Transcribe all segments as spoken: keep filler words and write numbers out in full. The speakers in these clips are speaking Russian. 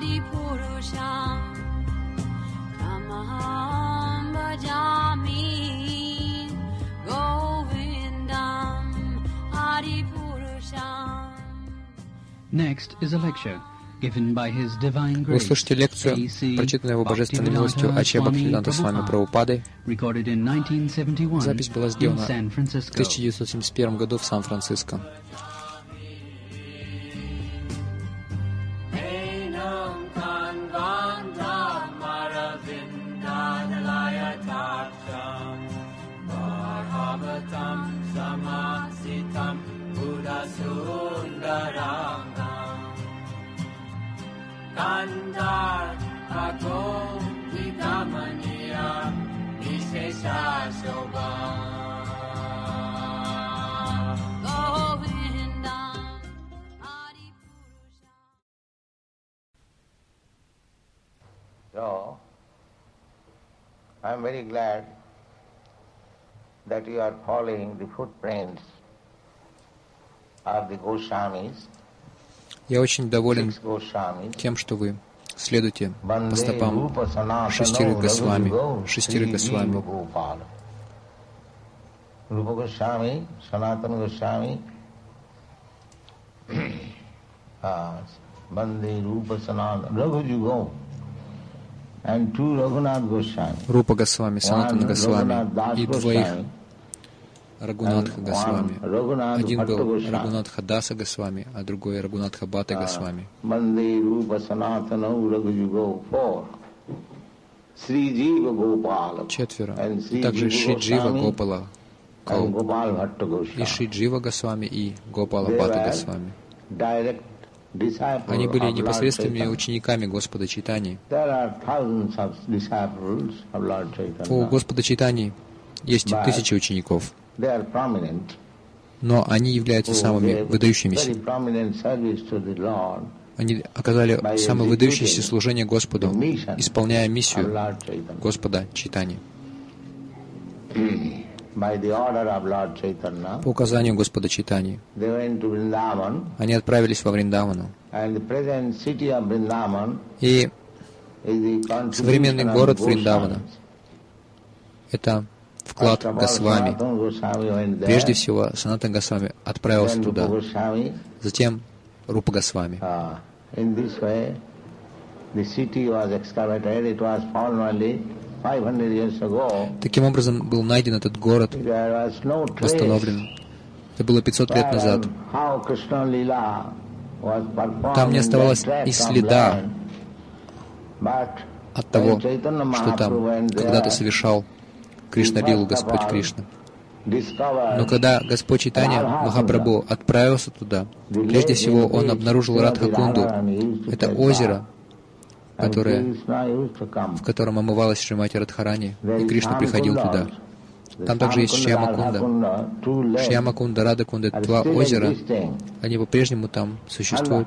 Next is a lecture given by His Divine Grace. Вы слушаете лекцию, прочитанную его божественной милостью Ачья Бхактивиданта Свами Прабхупадой. Запись была сделана в тысяча девятьсот семьдесят первом году в Сан-Франциско. Kandar Ago Vikamaniya Vishesha Shobha Govinda Adi Purusha. So, I am very glad that you are following the footprints of the Goswamis. Я очень доволен тем, что вы следуете по стопам шестерых Госвами, шестерых Госвами. Rupa Goswami, Sanatana Goswami, Bande Rupa Sanatana, Raghujugo, and two Raghunath Goswami. Рупа Госвами, Санатана Госвами и двоих Рагунатха Госвами. Один был Рагунатха Даса Госвами, а другой Рагунатха Бхатта Госвами. Четверо. И также Шри Джива Гопала и Шри Джива Госвами и Гопала Бхатта Госвами. Они были непосредственными учениками Господа Чайтаньи. У Господа Чайтаньи есть тысячи учеников, но они являются самыми выдающимися. Они оказали самое выдающееся служение Господу, исполняя миссию Господа Чайтаньи. По указанию Господа Чайтаньи они отправились во Вриндавану. И современный город Вриндавана — это вклад Госвами. Прежде всего, Санатана Госвами отправился туда, затем Рупа Госвами. Таким образом, был найден этот город, восстановлен. Это было пятьсот лет назад. Там не оставалось и следа от того, что там когда-то совершал Кришна-лилу Господь Кришна. Но когда Господь Чайтанья Махапрабху отправился туда, прежде всего он обнаружил Радха-кунду. Это озеро, которое, в котором омывалась Шримати Радхарани, и Кришна приходил туда. Там также есть Шьяма-кунда. Шьяма-кунда, Рада-кунда — это два озера. Они по-прежнему там существуют.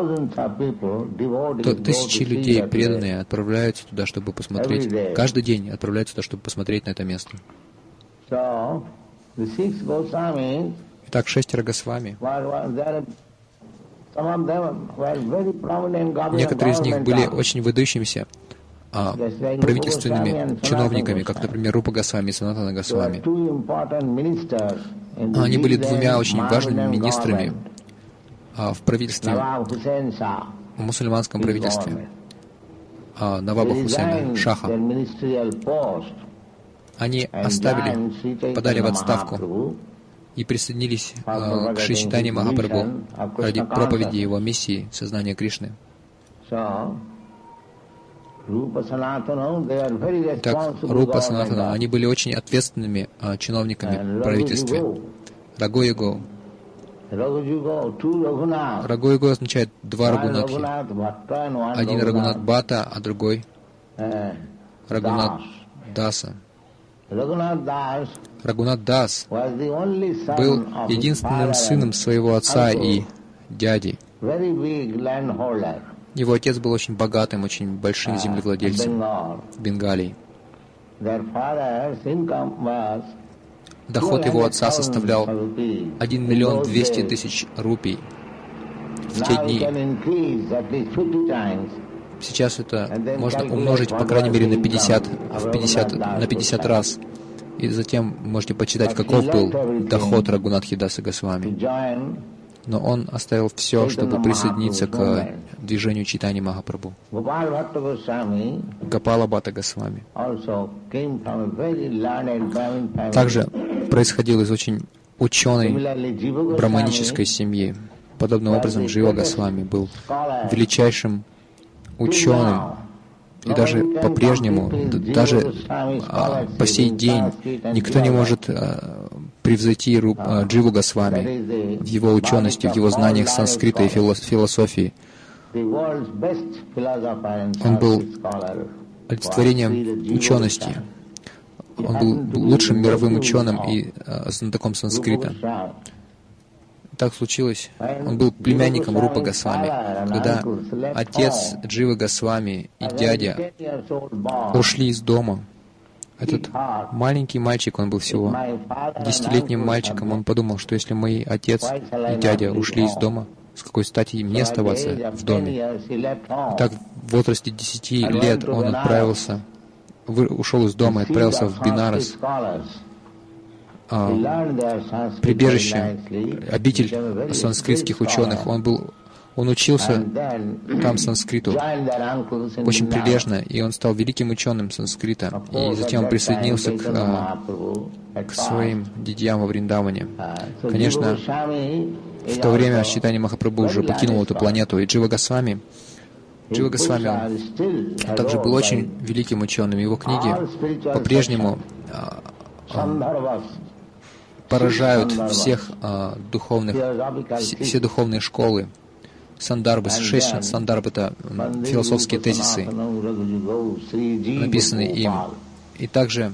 То тысячи людей, преданные, отправляются туда, чтобы посмотреть. Каждый день отправляются туда, чтобы посмотреть на это место. Итак, шестеро Госвами. Некоторые из них были очень выдающимися а, правительственными чиновниками, как, например, Рупа Госвами и Санатана Госвами. Они были двумя очень важными министрами а, в правительстве, в мусульманском правительстве а, Наваба Хусейна, Шаха. Они оставили, подали в отставку и присоединились а, к Шри Чайтанье Махапрабху ради проповеди его миссии сознания Кришны. Так, Рупа, Санатана, они были очень ответственными а, чиновниками в правительстве. Рагу-юго. Рагу-юго означает два Рагунатхи. Один Рагунат Бхатта, а другой Рагунат Даса. Рагунат Дас был единственным сыном своего отца и дяди. Его отец был очень богатым, очень большим землевладельцем в Бенгалии. Доход его отца составлял один миллион двести тысяч рупий в те дни. Сейчас это можно умножить, по крайней мере, на пятьдесят, в пятьдесят, на пятьдесят раз. И затем можете почитать, каков был доход Рагунатхи Даса Госвами. Но он оставил все, чтобы присоединиться к движению Чайтаньи Махапрабху. Гопала Бхатта Госвами также происходил из очень ученой браманической семьи. Подобным образом, Джива Госвами был величайшим ученым. И даже по-прежнему, даже а, по сей день, никто не может а, превзойти Ру, а, Дживу Госвами в его учености, в его знаниях санскрита и философии. Он был олицетворением учености. Он был лучшим мировым ученым и а, знатоком санскрита. Так случилось. Он был племянником Рупа Госвами. Когда отец Дживы Госвами и дядя ушли из дома, этот маленький мальчик, он был всего десятилетним мальчиком, он подумал, что если мои отец и дядя ушли из дома, с какой стати им не оставаться в доме? Так в возрасте десяти лет он отправился, ушел из дома и отправился в Бенарес, прибежище, обитель санскритских ученых. Он был, он учился там санскриту очень прилежно, и он стал великим ученым санскрита. И затем он присоединился к, к своим дядьям во Вриндаване. Конечно, в то время Чайтанья Махапрабху уже покинул эту планету, и Джива Госвами, Джива Госвами, он, он также был очень великим ученым. Его книги по-прежнему поражают всех а, духовных, все, все духовные школы. Сандарбы, шесть сандарб — это философские тезисы, написанные им. И также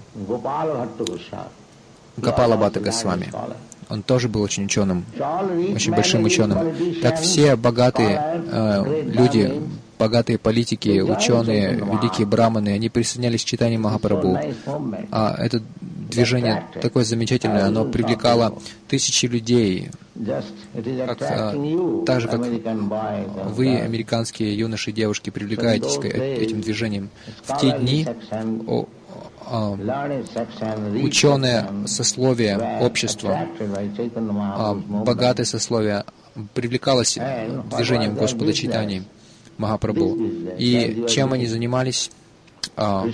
Гопала Бхатта Госвами. Он тоже был очень ученым, очень большим ученым. Так все богатые э, люди, богатые политики, ученые, великие браманы, они присоединялись к Чайтанье Махапрабху. А это движение такое замечательное, оно привлекало тысячи людей, как, а, так же, как вы, американские юноши и девушки, привлекаетесь к этим движениям. В те дни о, о, ученое сословие общества, а, богатое сословие привлекалось движением Господа Чайтаньи Махапрабху. И чем они занимались? А,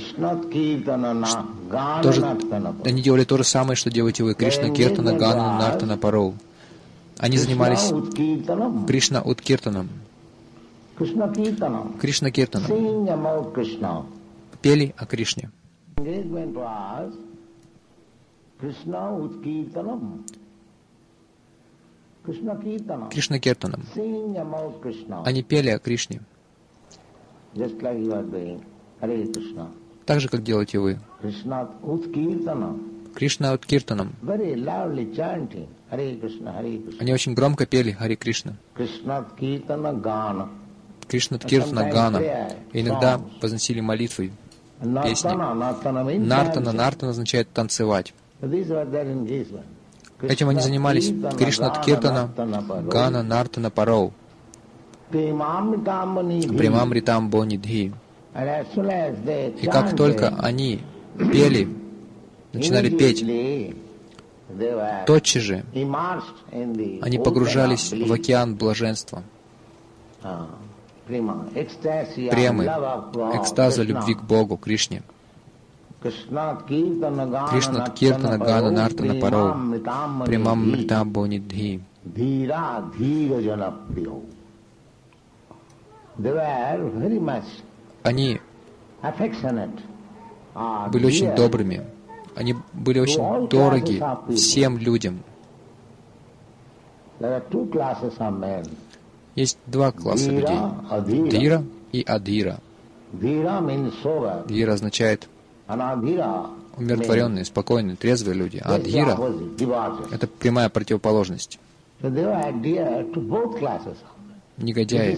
тоже, они делали то же самое, что делаете вы. Кришна Киртана, Гану, Нартана, Пароу. Они занимались Кришна Уткиртаном. Кришна Киртаном. Пели о Кришне. Кришна Киртаном. Они пели о Кришне. Так же, как делаете вы. Кришна Уткиртаном. Они очень громко пели Харе Кришна. Кришна Уткиртана Гана. И иногда возносили молитвы, песни. Нартана. Нартана означает танцевать. Этим они занимались. Кришна Уткиртана, Гана, Нартана, Пароу. Премамритам Бонидхи. И как только они пели, начинали петь, тотчас же они погружались в океан блаженства, премы, экстаза любви к Богу, Кришне. Кришна Киртана Гана Нартана Пароу Премамритам Бонидхи. Они были очень добрыми. Они были очень дороги всем людям. Есть два класса людей. Дхира и Адхира. Дхира означает умиротворенные, спокойные, трезвые люди. А Адхира — это прямая противоположность. Негодяи.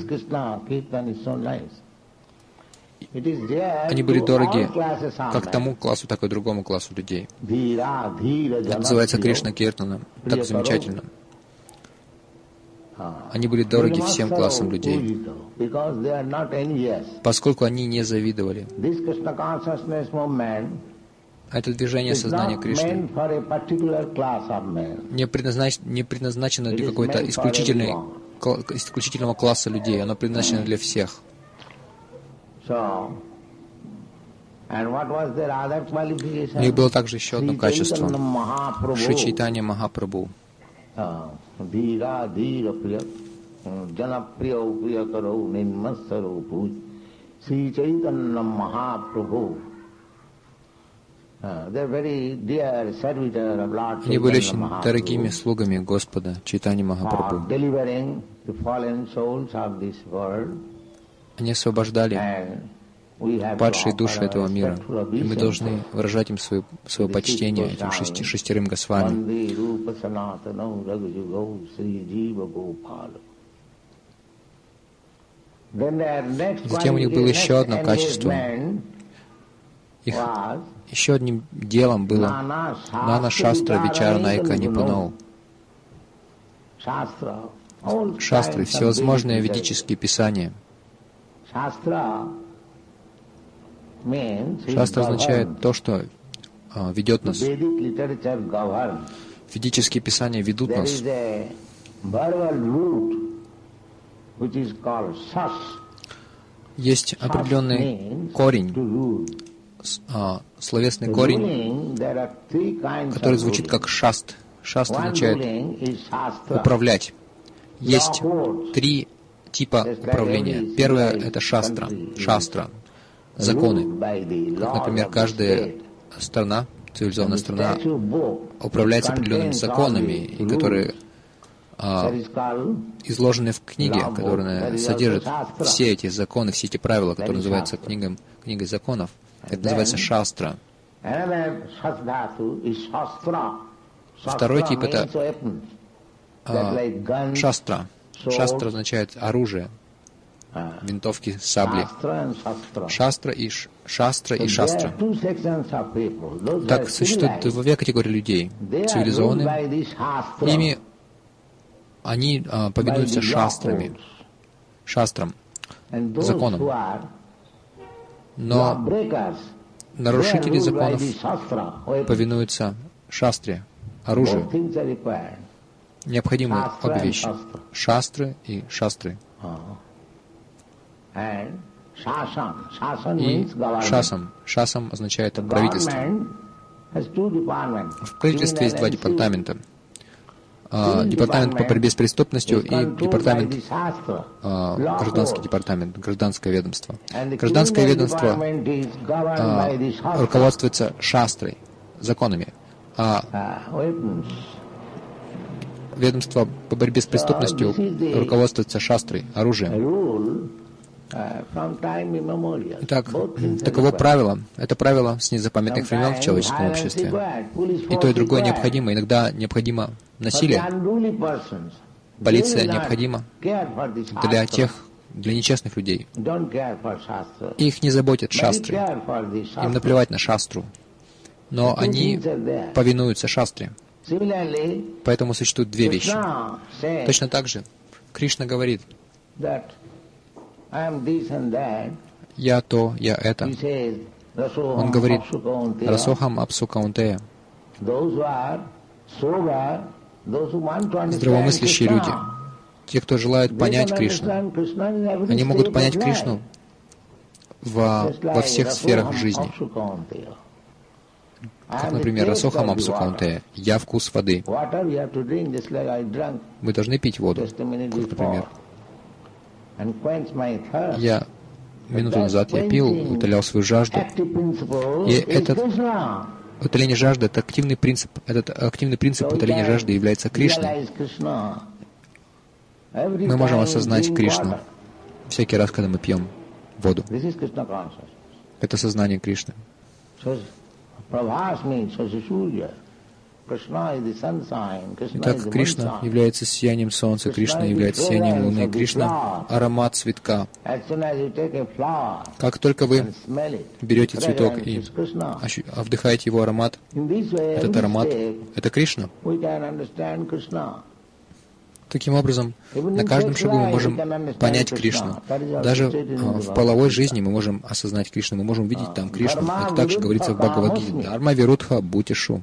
Они были дороги как тому классу, так и другому классу людей. Это называется Кришна Киртаном. Так замечательно. Они были дороги всем классам людей, поскольку они не завидовали. Это движение сознания Кришны не предназначено, не предназначено для какой-то исключительной, исключительного класса людей, оно предназначено для всех. У них было также еще одно качество — Шри Чайтанья Махапрабху. Они были очень дорогими слугами Господа Чайтаньи Махапрабху. Они освобождали падшие души этого мира, и мы должны выражать им свое, свое почтение, этим шести, шестерым Госвами. Затем у них было еще одно качество. Их еще одним делом было Нана Шастра Вичара Найка Нипуноу. Шастры, всевозможные ведические писания. Шастра означает то, что а, ведет нас. Ведические писания ведут нас. Есть определенный корень, а, словесный корень, который звучит как шаст. Шаст означает управлять. Есть три типа управления. Первое — это шастра. Шастра. Законы. Как, например, каждая страна, цивилизованная страна, управляется определенными законами, которые а, изложены в книге, которая содержит все эти законы, все эти правила, которые называются книгой, книгой законов. Это называется шастра. Второй тип — это а, шастра. Шастра означает оружие. Винтовки, сабли. Шастра и ш, шастра и шастра. Так существует две категории людей. Цивилизованные. Ими они а, повинуются шастрами, шастрам, законам. Но нарушители законов повинуются шастре, оружию. Необходимы обе вещи. Шастры и шастры. И шасам. Шасам означает правительство. В правительстве есть два департамента. Департамент по борьбе с преступностью и департамент, гражданский департамент, гражданское ведомство. Гражданское ведомство руководствуется шастрой, законами, а ведомство по борьбе с преступностью руководствуется шастрой, оружием. Итак, таково правило. Это правило с незапамятных времен в человеческом обществе. И то, и другое необходимо. Иногда необходимо насилие. Полиция необходима для тех, для нечестных людей. Их не заботят шастры. Им наплевать на шастру. Но они повинуются шастре. Поэтому существуют две вещи. Точно так же Кришна говорит: «Я то, я это». Он говорит: «Расохам апсу каунтея». Здравомыслящие люди, те, кто желают понять Кришну, они могут понять Кришну во, во всех сферах жизни. Как, например, «Расохам апсу каунтея», «Я вкус воды». Мы должны пить воду, как, например. Я минуту назад я пил, утолял свою жажду. И этот утоление жажды, это активный принцип, этот активный принцип утоления жажды является Кришной. Мы можем осознать Кришну всякий раз, когда мы пьем воду. Это сознание Кришны. Итак, Кришна является сиянием солнца, Кришна является сиянием луны, Кришна — аромат цветка. Как только вы берете цветок и вдыхаете его аромат, этот аромат — это Кришна. Таким образом, на каждом шагу мы можем понять Кришну. Даже в половой жизни мы можем осознать Кришну, мы можем видеть там Кришну. Это также говорится в Бхагавад-гите. Дхарма вирудха бхутишу.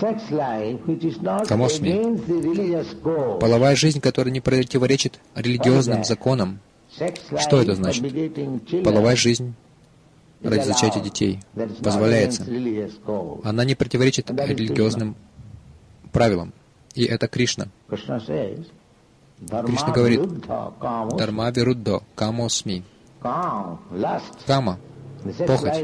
Камосми. Половая жизнь, которая не противоречит религиозным законам. Что это значит? Половая жизнь ради зачатия детей позволяется. Она не противоречит религиозным правилам. И это Кришна. Кришна говорит, «Дharma вируддо, камосми». Кама, похоть.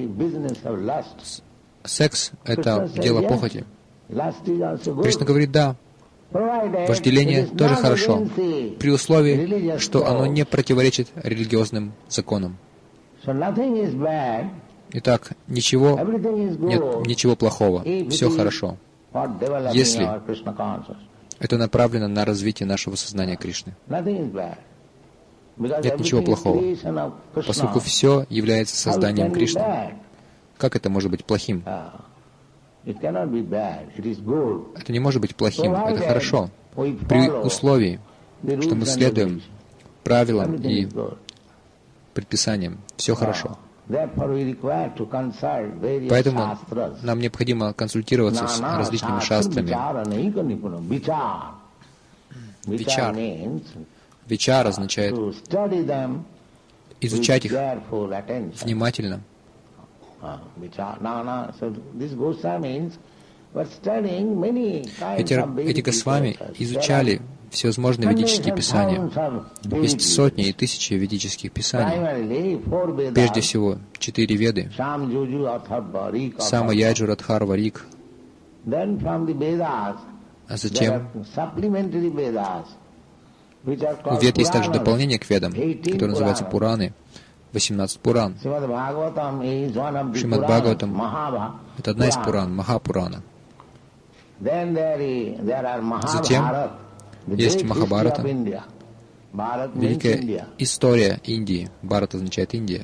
Секс — это дело похоти. Кришна говорит, да, вожделение тоже хорошо, при условии, что оно не противоречит религиозным законам. Итак, ничего, нет ничего плохого, все хорошо, если это направлено на развитие нашего сознания Кришны. Нет ничего плохого, поскольку все является созданием Кришны. Как это может быть плохим? Это не может быть плохим, это хорошо, при условии, что мы следуем правилам и предписаниям. Все хорошо. Поэтому нам необходимо консультироваться с различными шастрами. Вичар. Вичар означает изучать их внимательно. Эти, эти Госвами изучали всевозможные ведические писания. Есть сотни и тысячи ведических писаний. Прежде всего, четыре веды. Сама Яджур, Адхарва, Рик. А затем у вед есть также дополнение к ведам, которое называется Пураны. восемнадцать Пуран. Шримад Бхагаватам — это одна из Пуран, Махапурана. Затем есть Махабхарата, великая история Индии. Бхарат означает Индия.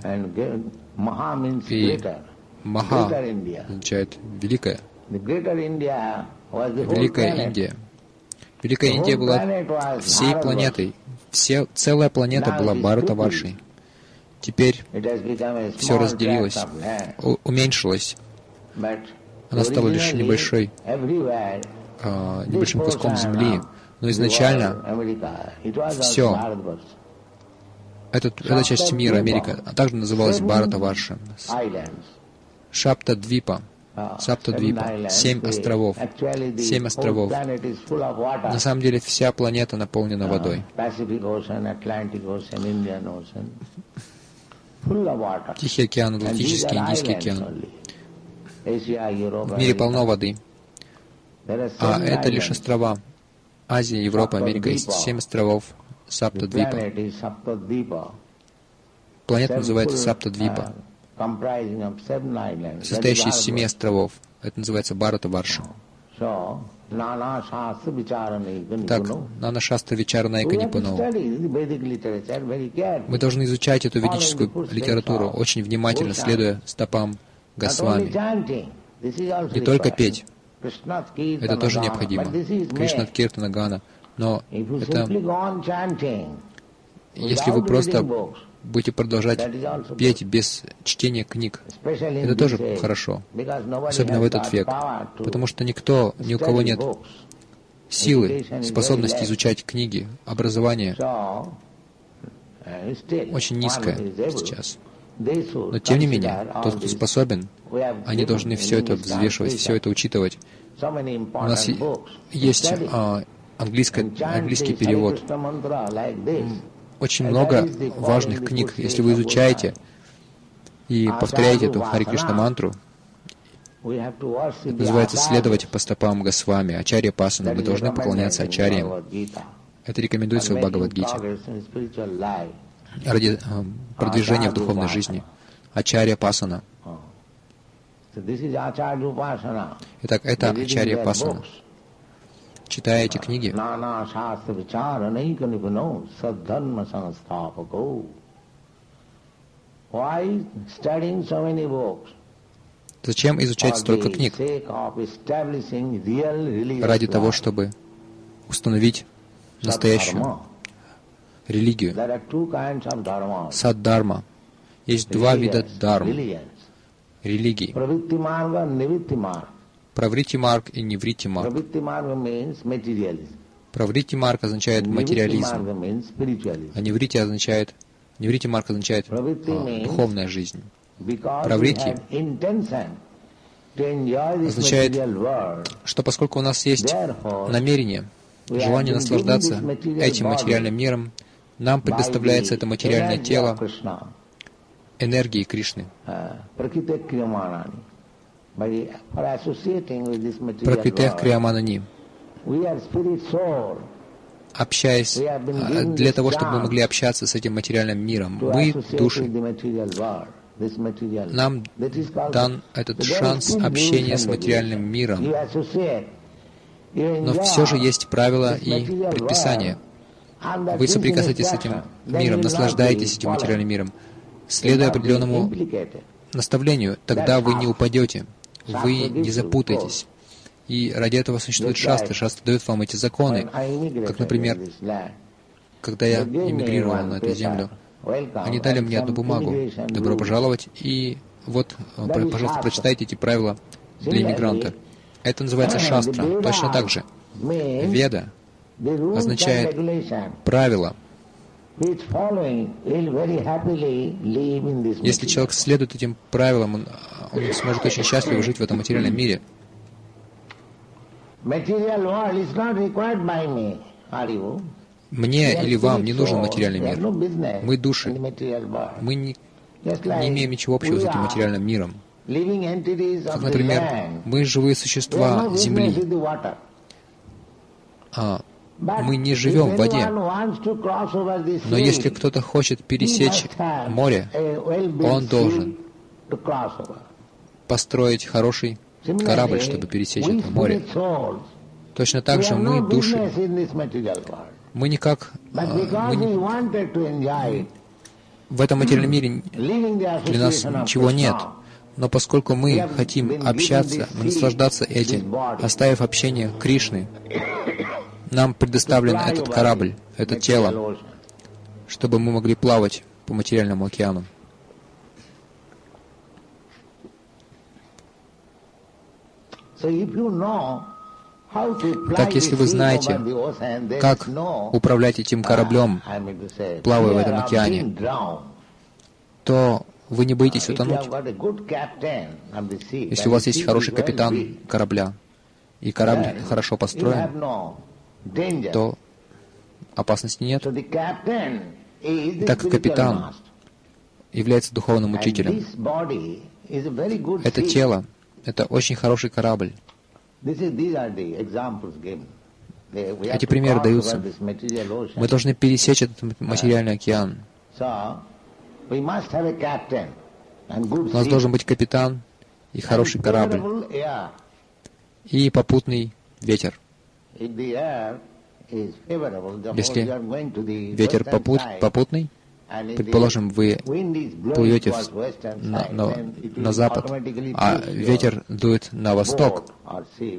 И Маха означает великая. Великая Индия. Великая Индия была всей планетой. Все, целая планета была Бхаратаваршей. Теперь все разделилось, уменьшилось. Она стала лишь небольшой, а, небольшим куском земли. Но изначально все, это, эта часть мира, Америка, а также называлась Бхаратаварша. Шапта-двипа. Саптадвипа, семь островов. Семь островов. На самом деле вся планета наполнена водой. Тихий океан, Атлантический, Индийский океан. В мире полно воды. А это лишь острова. Азия, Европа, Америка. Есть семь островов Саптадвипа. Планета называется Саптадвипа, состоящий из семи островов. Это называется Бхаратаварша. Так, Нана Шастра Вичаранайка Нипано. Мы должны изучать эту ведическую литературу, очень внимательно следуя стопам Госвами. Не только петь. Это тоже необходимо. Кришна Киртана Гана. Но это... Если вы просто будете продолжать петь без чтения книг, это тоже хорошо, особенно в этот век, потому что никто, ни у кого нет силы, способности изучать книги, образование очень низкое сейчас. Но тем не менее, тот, кто способен, они должны все это взвешивать, все это учитывать. У нас есть а, английский, английский перевод. Очень много важных книг. Если вы изучаете и повторяете эту Хари Кришна мантру, это называется следовать по стопам Госвами, Ачарья Пасана. Мы должны поклоняться Ачарьям. Это рекомендуется в Бхагавад-гите. Ради э, продвижения в духовной жизни. Ачарья Пасана. Итак, это Ачарья Пасана. Читая эти книги, зачем изучать столько книг? Ради того, чтобы установить настоящую религию. Сад-дарма. Есть два вида дарм, религий. Праврити-марг и неврити-марг. Праврити-марг означает материализм, а неврити означает, неврити-марг означает а, духовная жизнь. Праврити означает, что поскольку у нас есть намерение, желание наслаждаться этим материальным миром, нам предоставляется это материальное тело энергии Кришны. Пракритех Крияманани. Общаясь, для того, чтобы мы могли общаться с этим материальным миром, мы, души, нам дан этот шанс общения с материальным миром. Но все же есть правила и предписания. Вы соприкасаетесь с этим миром, наслаждаетесь этим материальным миром, следуя определенному наставлению, тогда вы не упадете, вы не запутаетесь. И ради этого существует шастры. Шастры дают вам эти законы. Как, например, когда я эмигрировал на эту землю, они дали мне одну бумагу. Добро пожаловать. И вот, пожалуйста, прочитайте эти правила для иммигранта. Это называется шастра. Точно так же. Веда означает правила. Если человек следует этим правилам, он, он сможет очень счастливо жить в этом материальном мире. Мне или вам не нужен материальный мир. Мы души. Мы не, не имеем ничего общего с этим материальным миром. Как, например, мы живые существа Земли. А, мы не живем в воде. Но если кто-то хочет пересечь море, он должен построить хороший корабль, чтобы пересечь это море. Точно так же мы, души, мы никак, мы не, в этом материальном мире для нас ничего нет. Но поскольку мы хотим общаться, наслаждаться этим, оставив общение Кришны, нам предоставлен этот корабль, это тело, чтобы мы могли плавать по материальному океану. Так, если вы знаете, как управлять этим кораблем, плавая в этом океане, то вы не боитесь утонуть. Если у вас есть хороший капитан корабля, и корабль хорошо построен, то опасности нет. Так как капитан является духовным учителем, это тело, это очень хороший корабль. Эти примеры даются. Мы должны пересечь этот материальный океан. У нас должен быть капитан и хороший корабль, и попутный ветер. Если ветер попут, попутный, предположим, вы плывете в, на, на, на запад, а ветер дует на восток, и,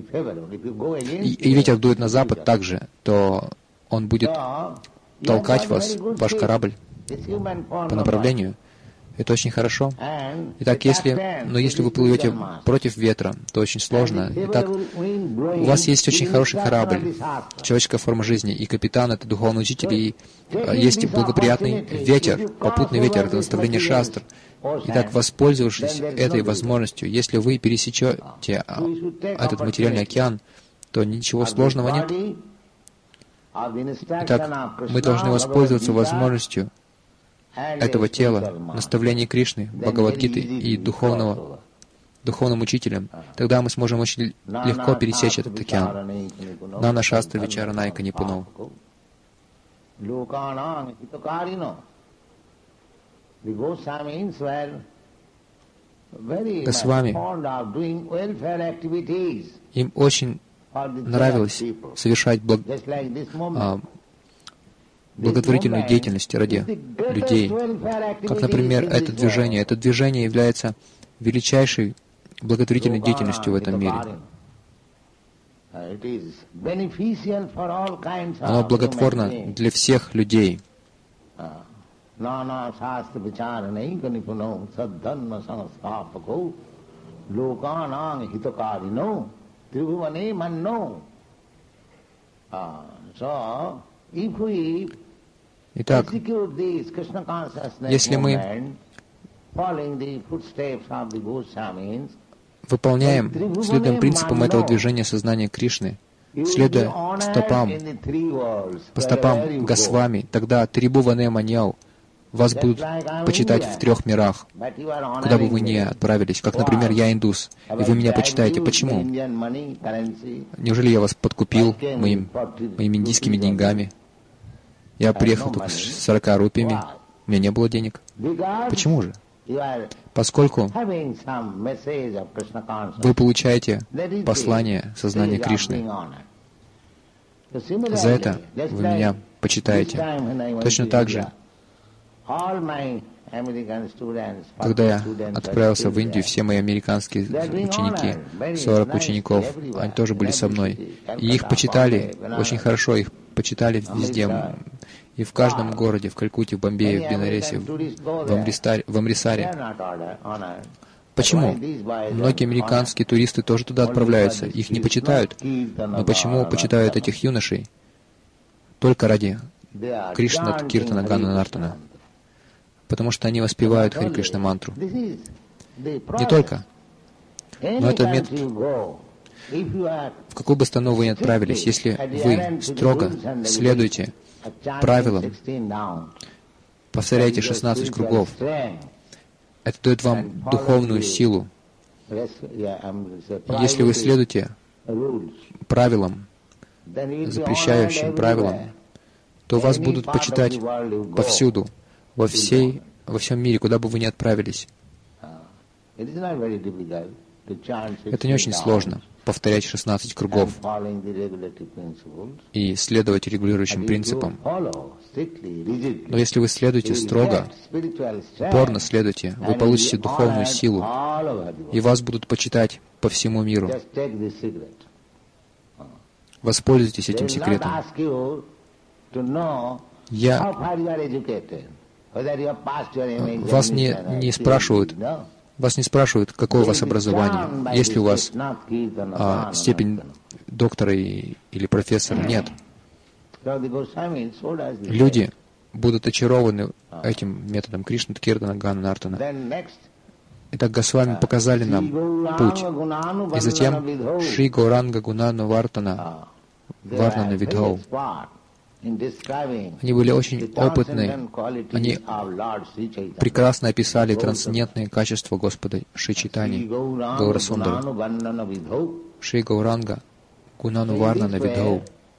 и ветер дует на запад также, то он будет толкать вас, ваш корабль, по направлению. Это очень хорошо. Итак, если, но если вы плывете против ветра, то очень сложно. Итак, у вас есть очень хороший корабль, человеческая форма жизни, и капитан — это духовный учитель, и есть благоприятный ветер, попутный ветер — это наставление шастр. Итак, воспользовавшись этой возможностью, если вы пересечете этот материальный океан, то ничего сложного нет. Итак, мы должны воспользоваться возможностью этого тела, наставлений Кришны, Бхагавад-гиты и духовного, духовным учителем. Тогда мы сможем очень легко пересечь этот океан. Нана Шастра Вичара Найка Нипунов. Госвами, им очень нравилось совершать благ... а, благотворительную деятельность ради людей. Как, например, это движение. Это движение является величайшей благотворительной деятельностью в этом мире. Оно благотворно для всех людей. Итак, если мы выполняем, следуем принципам этого движения сознания Кришны, следуя стопам, по стопам Госвами, тогда Трибхуване Маньяу вас будут почитать в трех мирах, куда бы вы ни отправились. Как, например, я индус, и вы меня почитаете. Почему? Неужели я вас подкупил моим, моими индийскими деньгами? Я приехал только с сорока рупиями, у меня не было денег. Почему же? Поскольку вы получаете послание сознания Кришны. За это вы меня почитаете. Точно так же, когда я отправился в Индию, все мои американские ученики, сорок учеников, они тоже были со мной. И их почитали очень хорошо, их почитали везде. И в каждом городе, в Калькутте, в Бомбее, в Бенаресе, в Амрисаре. В Амрисаре. Почему? Многие американские туристы тоже туда отправляются, их не почитают. Но почему почитают этих юношей? Только ради Кришна, Киртана, Ганна, Нартана. Потому что они воспевают Хари Кришна мантру. Не только. Но это метод. В какую бы страну вы ни отправились, если вы строго следуете правилам, повторяйте шестнадцать кругов, это дает вам духовную силу. Если вы следуете правилам, запрещающим правилам, то вас будут почитать повсюду, во всей, во всем мире, куда бы вы ни отправились. Это не очень сложно, повторять шестнадцать кругов и следовать регулирующим принципам. Но если вы следуете строго, упорно следуете, вы получите духовную силу, и вас будут почитать по всему миру. Воспользуйтесь этим секретом. Я... Вас не, не спрашивают, вас не спрашивают, какое у вас образование, есть ли у вас а, степень доктора и, или профессора. Нет. Люди будут очарованы этим методом Кришны, Киртана, Ганна, Нартана. Итак, Госвами показали нам путь. И затем Шри Гауранга Гунану Вартана, Варнана Видхау. Они были очень опытны, они прекрасно описали трансцендентные качества Господа Шри Чайтаньи, Гаура Сундара. Шри Гауранга Гунану Варнана Видхау.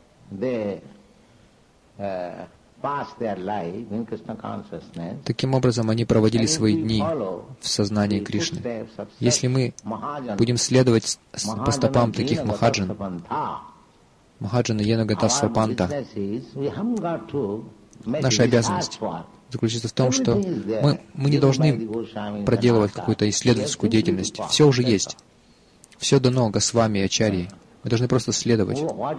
Таким образом, они проводили свои дни в сознании Кришны. Если мы будем следовать по стопам таких махаджан, Махаджана Йенагата Свапанта, наша обязанность заключается в том, что мы, мы не должны проделывать какую-то исследовательскую деятельность. Все уже есть. Все дано Госвами и Ачарьи. Мы должны просто следовать.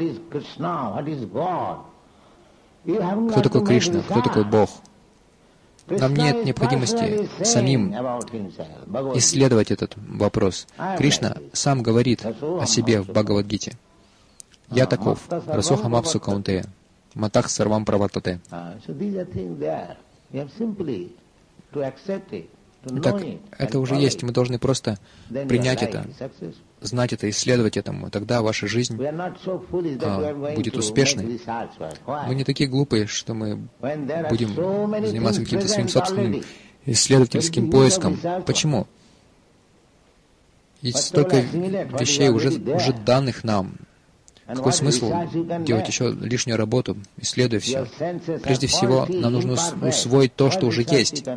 Кто такой Кришна? Кто такой Бог? Нам нет необходимости самим исследовать этот вопрос. Кришна сам говорит о себе в Бхагавад-гите. Я таков, Расоха Мапсу Каунтея, Матах Сарвам Правартате. Итак, это уже есть, мы должны просто принять это, знать это, исследовать этому, тогда ваша жизнь а, будет успешной. Мы не такие глупые, что мы будем заниматься каким-то своим собственным исследовательским поиском. Почему? Есть столько вещей, уже, уже данных нам. Какой смысл делать еще лишнюю работу, исследуя все? Прежде всего, нам нужно усвоить то, что уже есть.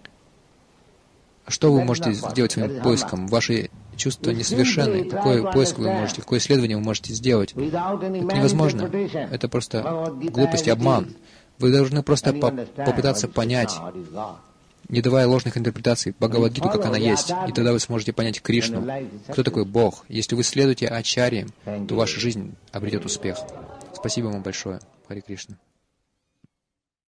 Что вы можете сделать своим поиском? Ваши чувства несовершенны. Какой поиск вы можете, какое исследование вы можете сделать? Это невозможно. Это просто глупость и обман. Вы должны просто по попытаться понять, не давая ложных интерпретаций Бхагавад-гиту, как она есть, и тогда вы сможете понять Кришну, кто такой Бог. Если вы следуете Ачарье, то ваша жизнь обретет успех. Спасибо вам большое. Харе Кришна.